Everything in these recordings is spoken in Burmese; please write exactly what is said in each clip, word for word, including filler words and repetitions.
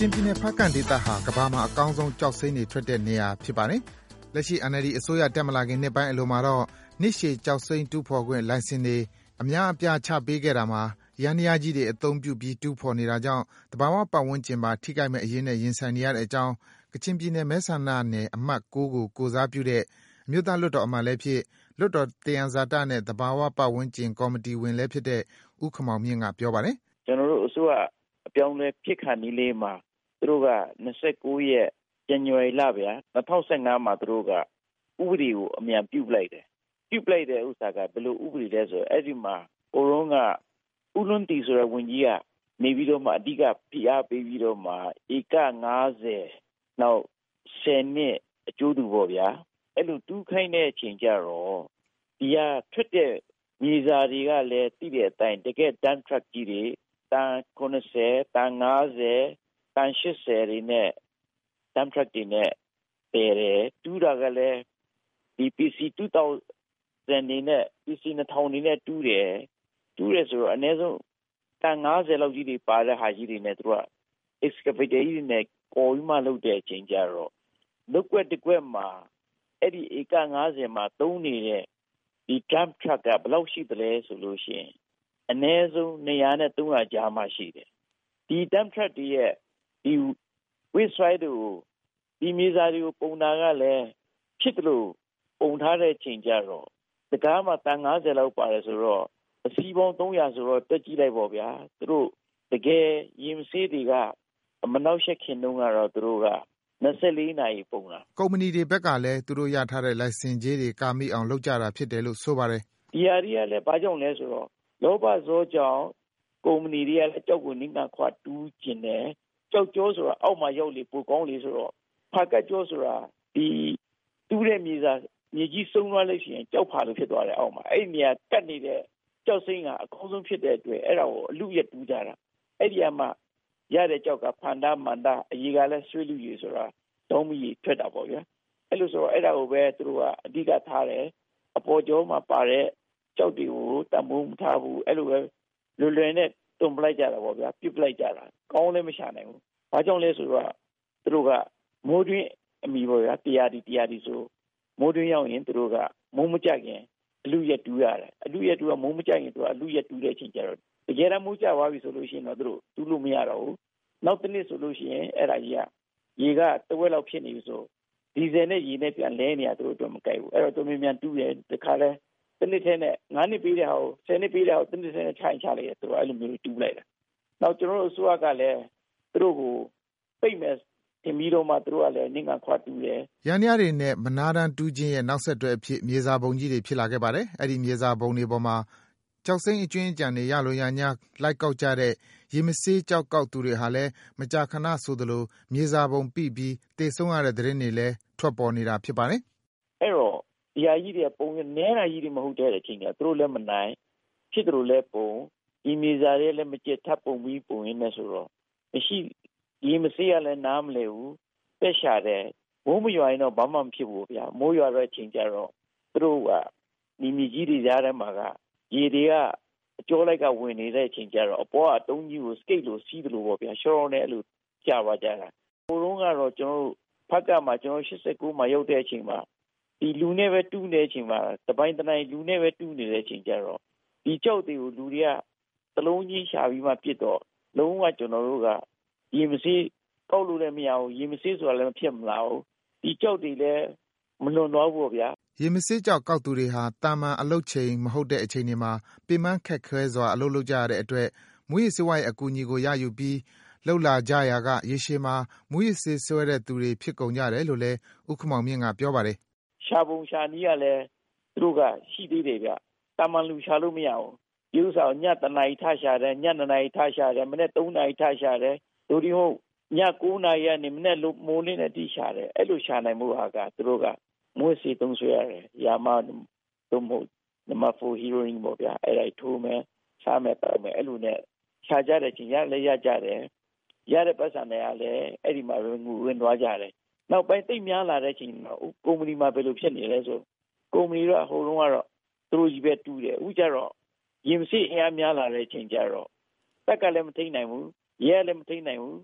ချင်ပြည်နယ်ဖားကန့်ဒေသဟာကမ္ဘာမှာအကောင်းဆုံးကျောက်စိမ်းတွေထွက်တဲ့နေရာဖြစ်ပါတယ်။လက်ရှိ အန် အယ်လ် ဒီ အစိုးရတက်မလာခင်နှစ်ပိုင်းအလိုမှာတော့နှစ်ရှည်ကျောက်စိမ်းတူးဖော်ခွင့်လိုင်စင်တွေအများအပြားချပေးခဲ့တာမှာယန္တရားကြီးတွေအသုံးပြုပြီးတူးဖော်နေတာကြောင့်သဘာဝပတ်ဝန်းကျင်ပါထိခိုက်မယ့်အရေးနဲ့ရင်ဆိုင်နေရတဲ့အကြောင်းကချင်ပြည်နယ်မဲဆန္ဒနယ်အမှတ် ၉ ကိုကိုယ်စားပြုတဲ့အမျိုးသားလွှတ်တော်အမတ်လည်းဖြစ်လွှတ်တော်သယံဇာတနဲ့သဘာဝပတ်ဝန်းကျင်ကော်မတီဝင်လည်းဖြစ်တဲ့ဦးခင်မောင်မြင့်ကပြောပါတယ်။ကျွန်တော်တို့အစိုးရအပြောင်းလဲဖြစ်ခါနီးလေးမှာသူတို့က၂၉ရက်ဇန်နဝါရီလဗျာ၂၀၁၅မှာသူတို့ကဥပဒေကိုအမြန်ပြုတ်လိုက်တယ်ပြုတ်လိုက်တဲ့ဥစ္စာကဘယ်လိုဥပဒေလဲဆိုအဲ့ဒီမှာဟိုတုန်းကဥလွန်တီဆိုတဲ့ဝန်ကြီးကနေပြီးတော့မှအဓိကဖိအားပေးပြီးတော့မှဧက၅၀နောက်၁၀နှစ်အကျိုးတူပေါ့ဗျာအဲ့လိုတူးခိုင်းတဲ့အချိန်ကျတော့ဒီကထွက်တဲ့မြေစာတွေကလည်းတိတဲ့အတိုင်းတကယ် dump truck ကြီးတွေတန်၉၀တန်၅၀တန်၈၀တွေနဲ့ dump truck တွေနဲ့တယ်တူးတာကလည်းဒီ ပီ စီ two thousand နေနဲ့ ပီ စီ two thousandနေနဲ့တူးတယ်တူးရဆိုတော့အနည်းဆုံးတန်၅၀လောက်ကြီးတွေပါတဲ့ဟာကြီးတွေနဲ့သူက excavator ကြီးနဲ့ကော်ပြီးမှလုပ်တဲ့အချိန်ကျတော့လုပ်ွက်တစ်ကွက်မှာအဲ့ဒီဧက၅၀မှာသုံးနေတဲ့ဒီ dump truck ကဘယ်လောက်ရှိသလဲဆိုလို့ရှိရင်အနည်းဆုံး၂၀၀နဲ့၃၀၀ကြားမှရှိတယ်ဒီ dump truck တွေရဲ့ဒီ waste side ကိုဒီမြေစာတွေကိုပုံတာကလည်းဖြစ်တယ်လို့ပုံထားတဲ့ချိန်ကျတော့တကားမှာတန်၅၀လောက်ပါတယ်ဆိုတော့အစီးပေါင်း၃၀၀ဆိုတော့တက်ကြည့်လိုက်ပေါ့ဗျာသူတို့တကယ်ရင်ဆေးတွေကအမနောက်ရှက်ခင်တုန်းကတော့သူတို့က၂၄နာရီပုံတာကုမ္ပဏီတွေဘက်ကလည်းသူတို့ရထားတဲ့လိုင်စင်ကြေးတွေကာမိအောင်လုပ်ကြတာဖြစ်တယ်လို့ဆိုပါတယ်ဒီဟာတွေကလည်းဘာကြောင့်လဲဆိုတော့လောဘဇောကြောင့်ကုမ္ပဏီတွေကလည်းကြောက်ကိုနိမ့်ကခွာတူးကျင်တယ်ကြောက်ကြောဆိုတာအောက်မှာရောက်လေပိုကောင်းလေဆိုတော့ဖာကတ်ကြောဆိုတာဒီတူးတဲ့မြေစာမြေကြီးစုံသွားလို့ရှိရင်ကြောက်ဖာလို့ဖြစ်သွားတယ်အောက်မှာအဲ့ဒီနေရာကတ်နေတဲ့ကြောက်စိမ်းကအကောင်းဆုံးဖြစ်တဲ့အတွက်အဲ့ဒါကိုအလူရက်တူးကြတာအဲ့ဒီမှာရတဲ့ကြောက်ကဖန်တာမန္တာအကြီးကလည်းဆွေးလူကြီးဆိုတာတောင်းမီထွက်တာပေါ့ဗျာအဲ့လိုဆိုတော့အဲ့ဒါကိုပဲသူတို့ကအဓိကထားတယ်အပေါ်ကျောမှာပါတဲ့ကြောက်တွေကိုတမိုးမထားဘူးအဲ့လိုပဲလွယ်လွယ်နဲ့တုံပလိုက်ကြတာပေါ့ဗျာပြစ်ပလိုက်ကြတာကောင်းလည်းမရှာနိုင်ဘူးဘာကြောင့်လဲဆိုတော့သူတို့ကမိုးတွင်းအမိပေါ့ဗျာတရားဒီတရားဒီဆိုမိုးတွင်းရောက်ရင်သူတို့ကမိုးမကြခင်အလူရက်တူးရတယ်အလူရက်တူးကမိုးမကြခင်သူကအလူရက်တူးတဲ့အချိန်ကျတော့တကယ်တမ်းမိုးကြသွားပြီဆိုလို့ရှိရင်တော့သူတို့တူးလို့မရတော့ဘူးနောက်တစ်နေ့ဆိုလို့ရှိရင်အဲ့ဒါကြီးကရေကတဝက်လောက်ဖြစ်နေပြီဆိုဒီဇယ်နဲ့ရေနဲ့ပြန်လဲနေရသူတို့အတွက်မကိုက်ဘူးအဲ့တော့သူမြန်မြန်တူးတယ်တခါလဲတစ်နှစ်ထဲနဲ့၅နှစ်ပေးတဲ့ဟာကို၁၀နှစ်ပေးတဲ့ဟာကိုတစ်နှစ်ထဲနဲ့ခြိုင်ချလိုက်တယ်သူတို့အဲ့လိုမျိုးတူးလိုက်တာနောက်ကျွန်တော်တို့အစိုးရကလည်းသူတို့ကိုပိတ်မဲ့တင်ပြီးတော့မှသူတို့ကလည်းနင့်ကခွာတူးတယ်ရန်ရတွေနဲ့မနာတန်းတူးခြင်းရဲ့နောက်ဆက်တွဲအဖြစ်မြေစာပုံကြီးတွေဖြစ်လာခဲ့ပါတယ်အဲ့ဒီမြေစာပုံတွေပေါ်မှာကျောက်စိမ်းအကျွင်းအကြံတွေရလိုရညာလိုက်ကောက်ကြတဲ့ရေမဆေးကြောက်ကောက်သူတွေဟာလည်းမကြာခဏဆိုသလိုမြေစာပုံပိပြီးတေဆုံးရတဲ့သတင်းတွေလည်းထွက်ပေါ်နေတာဖြစ်ပါတယ်အဲ့တော့ဒီဟာကြီးတွေပုံနဲတာကြီးတွေမဟုတ်တဲ့အချိန်ကသူတို့လည်းမနိုင်ဖြစ်တယ်လို့လည်းပုံဒီမြေစာတွေလည်းမကျက်ထပ်ပုံပြီးပုံရင်းနဲ့ဆိုတော့မရှိရေမဆေးရလည်းနားမလဲဘူးပက်ရှာတယ်မိုးမရွာရင်တော့ဘာမှမဖြစ်ဘူးဗျာမိုးရွာတဲ့အချိန်ကျတော့သူတို့ကဒီမြေကြီးတွေကြားထဲမှာကရေတွေကအကျော်လိုက်ကဝင်နေတဲ့အချိန်ကျတော့အပေါ်ကတုံးကြီးကိုစကိတ်လို့စီးတယ်လို့ပေါ့ဗျာရှောင်းနဲ့အဲ့လိုကြာပါကြတာဟိုတုန်းကတော့ကျွန်တော်တို့ဖက်ကမှာကျွန်တော်၈၉မှာရောက်တဲ့အချိန်မှာဒီလူနဲ့ပဲတူးနေတဲ့အချိန်မှာတပိုင်းတနိုင်လူနဲ့ပဲတူးနေတဲ့အချိန်ကျတော့ဒီကြောက်တွေကိုလူတွေကသလုံးကြီးရှာပြီးမှပြစ်တော့လုံးဝကျွန်တော်တို့ကရေမစေးကောက်လို့လည်းမရဘူးရေမစေးဆိုတာလည်းမဖြစ်မလားဘူးဒီကြောက်တွေလည်းမလွန်တော့ဘူးဗျာရေမဆေးကြောက်ကောက်သူတွေဟာတာမန်အလုပ်ချိန်မဟုတ်တဲ့အချိန်တွေမှာပင်ပန်းခက်ခဲစွာအလုပ်လုပ်ကြရတဲ့အတွက်မူရစ်စေဝါရဲ့အကူအညီကိုရယူပြီးလှုပ်လာကြရာကရေရှည်မှာမူရစ်စေးဆွဲတဲ့သူတွေဖြစ်ကုန်ကြတယ်လို့လည်းဦးခမောင်မြင့်ကပြောပါတယ်ရှာပုံရှာနည်းကလည်းသူတို့ကရှိသေးတယ်ဗျတာမန်လူရှာလို့မရဘူးဒီဥစ္စာညတနာရီထရှာတယ်ညနေနာရီထရှာတယ်မနေ့၃နာရီထရှာတယ်ဒိုဒီဟုတ်ည၉နာရီကနေမနေ့မိုးလင်းတဲ့တိရှာတယ်အဲ့လိုရှာနိုင်မှုဟာကသူတို့ကမွေးစီသုံးဆွဲရတယ်ယာမတို့မဟုတ်နမဖိုဟီရိုအင်းပေါ့ဗျာအဲ့ဒါထိုးမယ်စားမယ်တောက်မယ်အဲ့လိုနဲ့ရှာကြတဲ့ချင်းရလည်းရကြတယ်ရတဲ့ပတ်စံတွေကလည်းအဲ့ဒီမှာငူဝင်သွားကြတယ်နောက်ပိုင်းတိတ်များလာတဲ့ချင်းမှာကုမ္ပဏီမှာဘယ်လိုဖြစ်နေလဲဆိုကုမ္ပဏီကဟိုတုန်းကတော့သူတို့ကြီးပဲတူးတယ်အခုကျတော့ရင်စီအင်အားများလာတဲ့ချင်းကျတော့တက်ကလည်းမထိနိုင်ဘူးရဲလည်းမထိနိုင်ဘူး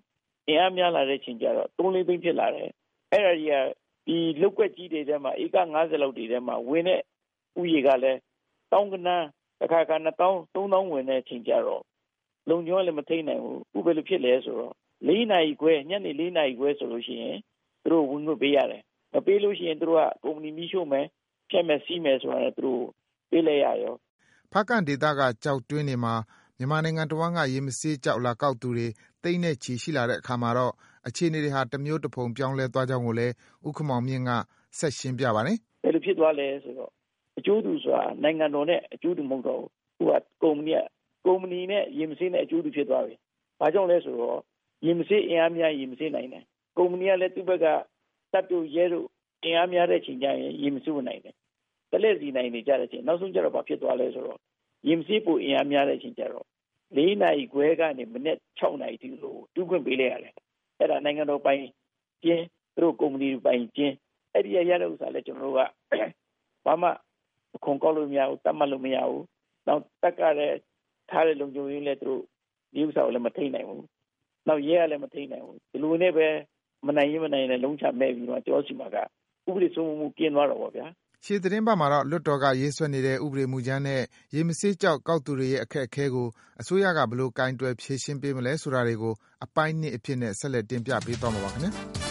အင်အားများလာတဲ့အချိန်ကျတော့သုံးလေးသိန်းဖြစ်လာတယ်အဲ့ဒါကြီးကဒီလုတ်ကွက်ကြီးတွေထဲမှာဧက၅၀လောက်တွေထဲမှာဝင်တဲ့ဥယေကလည်းတောင်းကနန်းတစ်ခါခါနှစ်သောင်းသုံးသောင်းဝင်တဲ့အချိန်ကျတော့လုံကျော်လည်းမထိနိုင်ဘူးဥပ္ပယ်လို့ဖြစ်လဲဆိုတော့လေးနာရီခွဲညနေလေးနာရီခွဲဆိုလို့ရှိရင်သူတို့ဝင်ငွေပေးရတယ်မပေးလို့ရှိရင်သူတို့ကကုမ္ပဏီမီးရှို့မယ်ဖြတ်မယ်စီးမယ်ဆိုတာလည်းသူတို့ပေးလိုက်ရရောဖားကန့်ဒေသကကြောက်တွင်းတွေမှာမြန်မာနိုင်ငံတဝန်းကရေမဆေးကြောက်လာကောက်သူတွေသိန်းနဲ့ချီရှိလာတဲ့အခါမှာတော့အခြေအနေတွေဟာတစ်မျိုးတစ်ဖုံပြောင်းလဲသွားကြောင်းကိုလည်းဦးခမောင်မြင့်ကဆက်ရှင်းပြပါတယ်ဘယ်လိုဖြစ်သွားလဲဆိုတော့အကျိုးတူဆိုတာနိုင်ငံတော်နဲ့အကျိုးတူမဟုတ်တော့ဘူးဟိုကကုမ္ပဏီကကုမ္ပဏီနဲ့ရေမဆေးနဲ့အကျိုးတူဖြစ်သွားပြီဘာကြောင့်လဲဆိုတော့ရေမဆေးအင်အားများရေမဆေးနိုင်တယ်ကုမ္ပဏီကလည်းသူ့ဘက်ကတပ်တို့ရဲတို့အင်အားများတဲ့ချိန်ကျရင်ရေမဆေးနိုင်တယ်တလက်စီနိုင်နေကြတဲ့ချိန်နောက်ဆုံးကျတော့ဘာဖြစ်သွားလဲဆိုတော့ရေမဆေးပိုအင်အားများတဲ့ချိန်ကျတော့လေးနာရီခွဲကနေမိနစ်၆နာရီတိလို့တူးခွင့်ပေးလိုက်ရတယ်အဲ့ဒါနိုင်ငံတော်ပိုင်ကျင်းသူတို့ကုမ္ပဏီပိုင်ကျင်းအဲ့ဒီရရတဲ့ဥစ္စာလဲကျွန်တော်တို့ကဘာမှခုံကောက်လို့မရဘူးတတ်မှတ်လို့မရဘူးနောက်တက်ကလည်းထားတဲ့လုံခြုံရေးလည်းသူတို့ဒီဥစ္စာကိုလည်းမထိနိုင်ဘူးနောက်ရဲကလည်းမထိနိုင်ဘူးဒီလိုနဲ့ပဲမနိုင်ရင်မနိုင်ရင်လုံးချမဲ့ပြီးတော့ကြောစီမှာကဥပဒေစိုးမိုးမှုကျင်းသွားတော့ဗောဗျာရှေ့သတင်းပတ်မှာတော့လွတ်တော်ကရေးဆွဲနေတဲ့ဥပဒေမူကြမ်းနဲ့ရေမဆေးကြောက်ကောက်သူတွေရဲ့အခက်အခဲကိုအစိုးရကဘယ်လိုကင်တွယ်ဖြေရှင်းပေးမလဲဆိုတာတွေကိုအပိုင်းနှစ်အဖြစ်နဲ့ဆက်လက်တင်ပြပေးသွားမှာပါခင်ဗျာ